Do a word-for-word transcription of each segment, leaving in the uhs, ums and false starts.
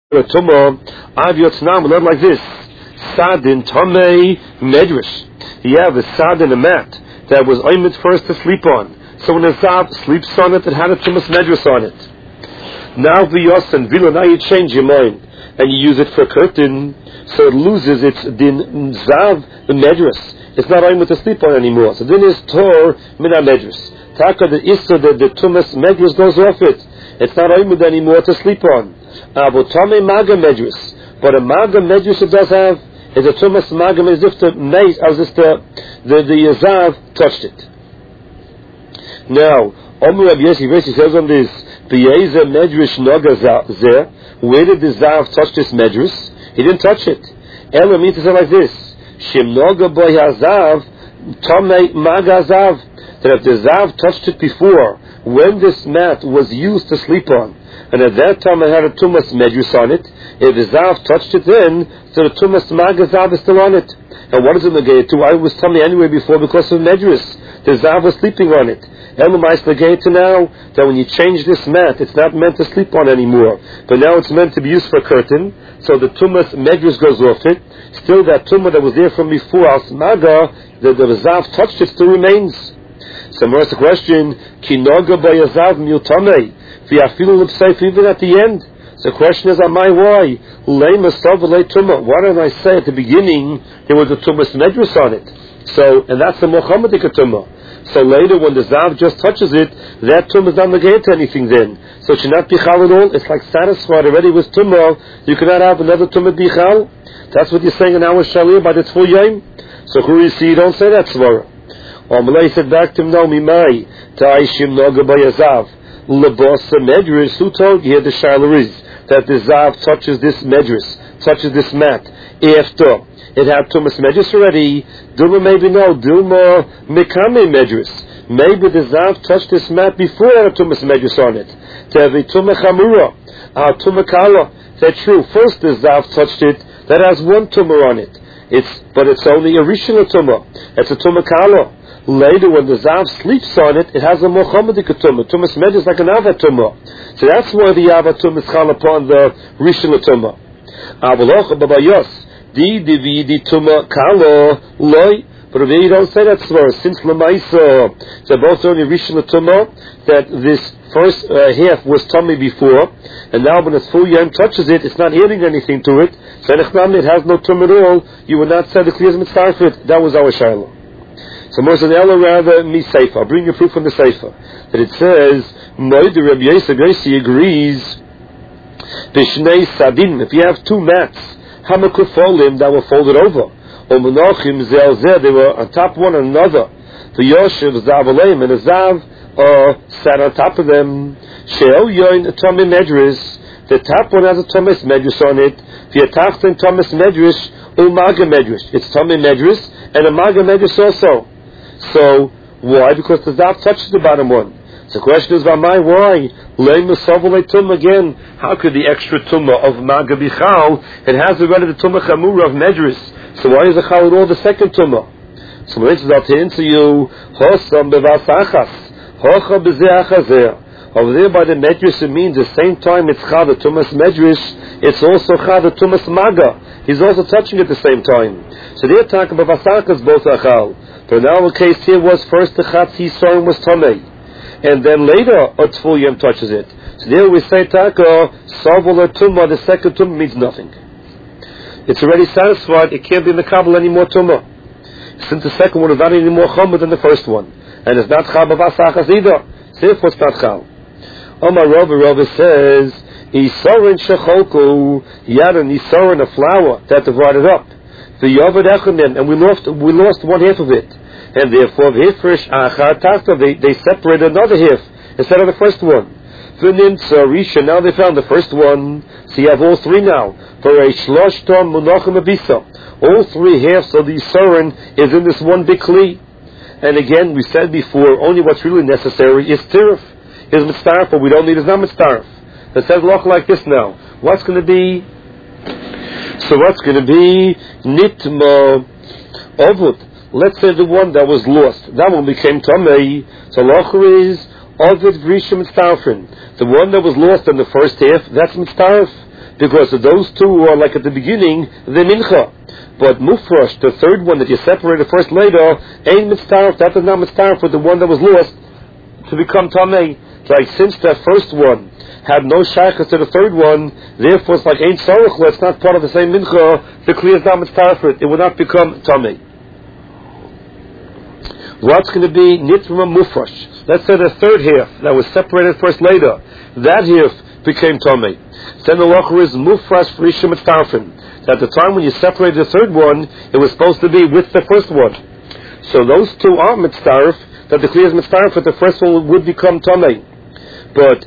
Tumah, Avyotznam, not like this. Sadin Tomei Medrash. You have a sadin, a mat that was oimid first to sleep on. So when a zav sleeps on it, it had a tumas medrash on it. Now v'yosan vila, now you change your mind and you use it for a curtain, so it loses its din zav the medrash. It's not oimid to sleep on anymore. So then is tor min medrash. Taka the issa the, the tumas medrash goes off it. It's not oimid anymore to sleep on. Abotame maga medrash. But a maga medrash it does have is a tumas maga as if the mace, as if the the the yazav touched it. Now, Omer Rabbi Yossi Yossi says on this, B'yeza medrash noga zeh. Where did the zav touch this medrash? He didn't touch it. Ela means to say like this: Shim noga boy hazav tamei maga zav. That if the zav touched it before, when this mat was used to sleep on, and at that time it had a tumas medrash on it, if the zav touched it then, so the tumas maga zav is still on it. And what is it negate to? I was telling you anyway before because of medrash. The zav was sleeping on it. Elamais negate to now that when you change this mat, it's not meant to sleep on anymore, but now it's meant to be used for a curtain. So the tumas medrash goes off it. Still, that tumah that was there from before as maga, the, the zav touched it, still remains. So, more the question: Kinoga bayazav miltamei. Even at the end, the question is, am I why? Why didn't I say at the beginning there was a tumas medrash on it? So, and that's the Muhammadic tumah. So later, when the zav just touches it, that tumah is not negated to anything then. So it should not be chal at all. It's like satisfied already with tumah. You cannot have another tumah be chal. That's what you're saying in our shalir by the tful yom. So who you see, you don't say that svara. Amalei said back to him, no, mimai, ta'ishim noga bayazav. Lebasa medrash, who told you here the shalir is that the zav touches this medrash, touches this mat, after it had tumas medrash already. Duma maybe no, Duma mikame medrash. Maybe the zav touched this mat before it had a tumas medrash on it. To have a tumah chamura, a tumah kala. That's true. First the zav touched it, that has one tumah on it. It's but it's only a rishon tumah. It's a tumah kala. Later, when the zav sleeps on it, it has a mochammedic tumah. Tumas medrash like an ava tumah. So that's why the ava tumah is chal upon the rishon tumah. Avaloch babayos. Di dividi tuma kalo loy, but if you don't say that svara, since lemaisa, so both only rishon tuma that this first uh, half was tummy before, and now when it's full yom touches it, it's not hearing anything to it. So it has no tum at all. You would not say the kliyas mitzarfit. That was our shiloh. So more than ella rather mi seifa. I'll bring you proof from the seifa that it says Moed Rabbi Yosef Yossi agrees. Bishnei sadin. If you have two mats. Hamakufolim that were folded over. Omenachim zel zeh, they were on top one another. The Yoshev zav aleim and a zav uh, sat on top of them. She'el yoin tomei medrash. The top one has a tumas medrash on it. The atachton tumas medrash umaga medrash. It's tomei medrash and a maga medrash also. So why? Because the zav touched the bottom one. So the question is, why? Why? Again, how could the extra tumah of maga be chal? It has already the tumah chamura of medrash. So why is the chal at all the second tumah? So when it's about to answer you, hosam bevasachas, hocha bezeachazeh. Over there by the medrash, it means the same time it's chal the tumas medrash, it's also chal the tumas maga. He's also touching it at the same time. So they're talking about vasachas both are chal. But now the case here was first the chatz he saw was tamei. And then later, a tful yom touches it. So there we say, taka, savol tumah, the second tumah means nothing. It's already satisfied, it can't be in the kabel anymore tumah. Since the second one is not any more chomer than the first one. And it's not chal b'vasachas either. Therefore it's not chal. Omar Rava, Rava says, Isorin shecholku, yaran, Isorin, a flour that divided up. The yovad echonin, and we lost, we lost one half of it. And therefore, they, they separated another half instead of the first one. Now they found the first one. So you have all three now. All three halves of the Yisurin is in this one big kli. And again, we said before, only what's really necessary is tirif. Is mitzaref, but we don't need is not mitzaref. It says look like this now. What's going to be? So what's going to be? Nitma ovud. Let's say the one that was lost, that one became tamei. So locher is ovid grishim mitzarefin. The one that was lost in the first half, that's mitzaref. because those two are like at the beginning, the mincha. But mufresh, the third one that you separated first later, ain't mitzaref, that is not mitzaref with the one that was lost to become tamei. Like since that first one had no shaykhs to the third one, therefore it's like ain't sorach, it's not part of the same mincha, the kli is not mitzaref it, it will not become tamei. What's going to be nitma mufresh? Let's say the third half that was separated first later, that half became tamei. Then the lacher is mufresh frishim mitzarefin. At the time when you separated the third one, it was supposed to be with the first one. So those two are mitzaref, that the kli is mitzaref, but the first one would become tamei. But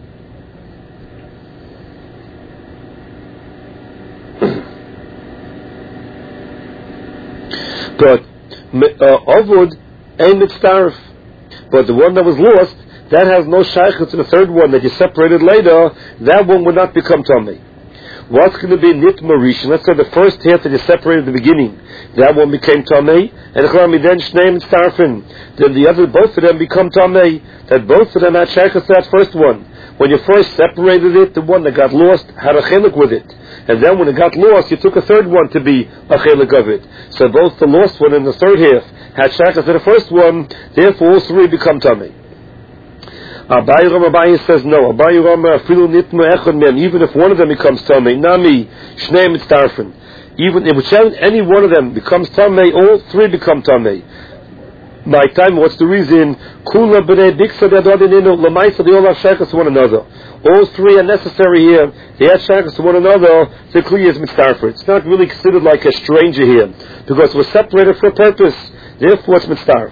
but uh, avud ain't mitzaref. But the one that was lost, that has no shaykhut to the third one that you separated later, that one would not become tamei. What's going to be nitma rishon? Let's say the first half that you separated at the beginning, that one became tamei, and then shneim mitzarefin. Then the other, both of them become tamei. That both of them had shaykhut to that first one. When you first separated it, the one that got lost had a chelik with it, and then when it got lost, you took a third one to be a chelik of it. So both the lost one and the third half had shaykhut to the first one. Therefore, all three become tamei. Abayi Rama Abayi says no. Abayi Rama afilu nitma echad men. Even if one of them becomes tamei, nami shneim mitzarefin. Even if whichever any one of them becomes tamei, all three become tamei. My time, what's the reason? Kula b'nei biksa d'adadininu l'maisa. They all have shaykhus to one another. All three are necessary here. They have shaykhus to one another. The kli is mitzarefin. It's not really considered like a stranger here because we're separated for a purpose. Therefore, it's mitzaref.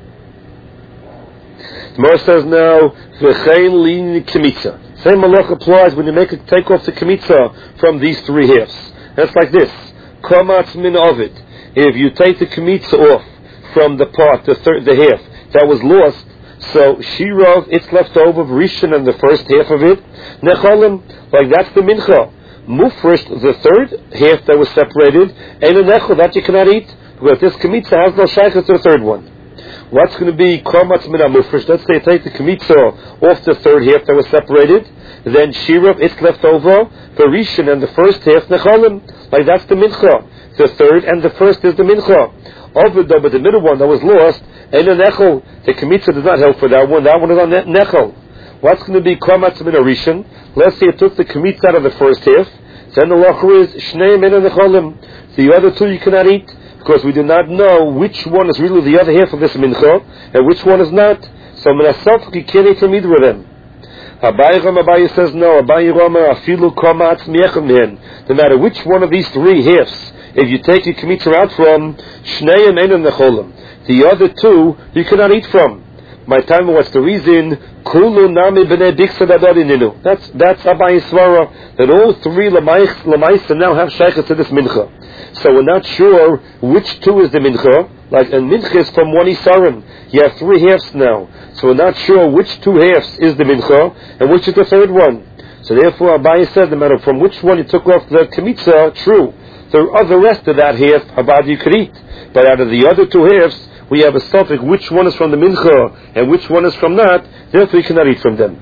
The Gemara says now, v'chein lin kemitza. Same malach applies when you make a take off the kemitza from these three halves. And it's like this: kamatz min ovid. If you take the kemitza off from the part, the third, the half that was lost, so shirav, it's left over rishon and the first half of it. Nechalim, like that's the mincha. Mufresh, the third half that was separated, and a nechol that you cannot eat because this kemitza has no shaykhus to the third one. What's going to be kamatz min amufresh? Let's say take the kemitza off the third half that was separated, then shirav, it's left over for rishon and the first half nechalim, like that's the mincha. The third and the first is the mincha. Over the, but the middle one that was lost, and a nechol, the kemitza does not help for that one. That one is on nechol. What's going to be kamatz min rishon? Let's say it took the kemitza out of the first half. Then the lacher is shnei min necholim. The other two you cannot eat because we do not know which one is really the other half of this mincha and which one is not. So minasaf you can't eat from either of them. Abayi Rama Abayi says no. Abayi Rama afilu kamatz miechem mihen. No matter which one of these three halves, if you take your kemitza out from, shneim einu necholim. The other two you cannot eat from. My time, what's the reason? Kulu nami b'nei biksa d'adadininu. That's that's Abayi Svara that all three lamaisa now have shaykhus to this mincha. So we're not sure which two is the mincha. Like and mincha is from one isarim. You have three halves now, so we're not sure which two halves is the mincha and which is the third one. So therefore, Abayi said, no matter from which one you took off the kemitza, true. The other rest of that half, about you could eat. But out of the other two halves, we have a suffix which one is from the mincha and which one is from not, therefore you cannot eat from them.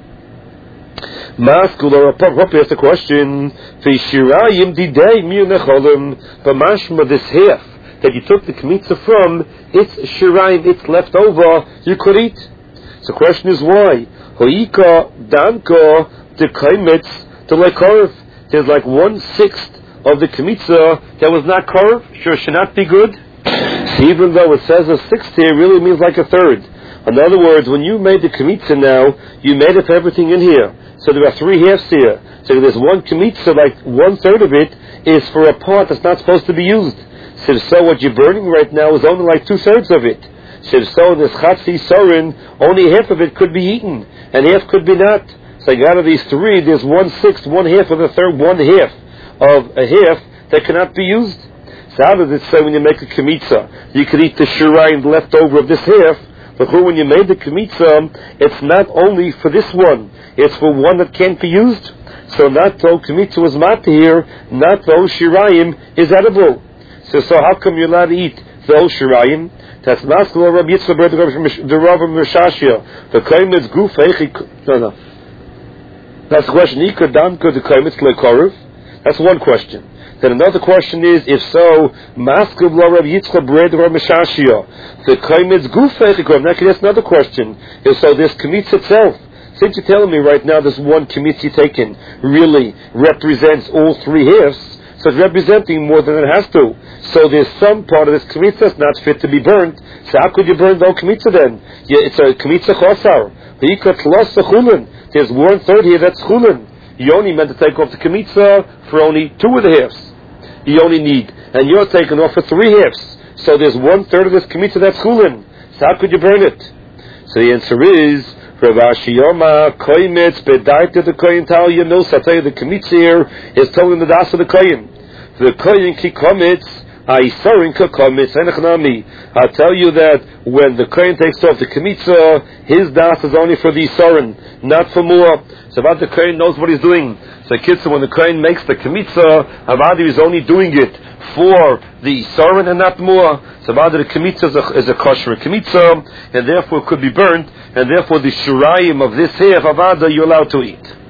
Maskul or Rav asked the question, V'shirayim didei mir necholim, but mashma this half that you took the kemitza from, it's shirayim, it's left over, you could eat. So the question is why? Hoika danko the kaimitz the lekorv. There's like one sixth of the kemitza that was not korv, sure should not be good. So even though it says a sixth here, it really means like a third. In other words, when you made the kemitza now, you made it for everything in here. So there are three halves here. So there's one kemitza, like one third of it is for a part that's not supposed to be used. So, so what you're burning right now is only like two thirds of it. So, so this chatzi sorin, only half of it could be eaten, and half could be not. So out of these three, there's one sixth, one half of the third, one half of a half that cannot be used. So how does it say when you make a kemitza, you could eat the shirayim left over of this half, but when you made the kemitza, it's not only for this one, it's for one that can't be used. So not though kemitza was mat here, not though shirayim is edible. So, so how come you're allowed to eat those shirayim? That's maskul Rabbi Yitzchak the Rav Meshashia. The kaimitz guf eichi. No, no. That's the question. Ika danko the kaimitz lekorev. That's one question. Then another question is, if so, Maskub lo Rav Yitzchak bread or Meshashia, the Kaimitz Gufa Etikom. Now, that's another question. If so, this Kamitz itself, since you're telling me right now this one Kamitz you taken really represents all three halves, so it's representing more than it has to. So there's some part of this Kamitz that's not fit to be burnt. So how could you burn the whole Kamitz then? Yeah, it's a Kamitz Chosar. There's one third here that's Chulin. You only meant to take off the Kamitza for only two of the halves. You only need, and you're taking off for three halves. So there's one third of this Kamitza that's Chulin. So how could you burn it? So the answer is, Rav Ashi Yoma, Koimitz, Bedaita the Koyin Tal Yanos. I'll tell you, the Kamitza here is telling the Das of the Koyin. The Koyin Ki Komitz, I'll tell you that when the Kohen takes off the Kamitza, his das is only for the Yisaren, not for more. So about the Kohen knows what he's doing. So kids, when the Kohen makes the Kamitza, Avadi is only doing it for the Yisaren and not more. So about the Kamitza is a, is a kosher Kamitza, and therefore it could be burnt, and therefore the Shurayim of this half Avada you're allowed to eat.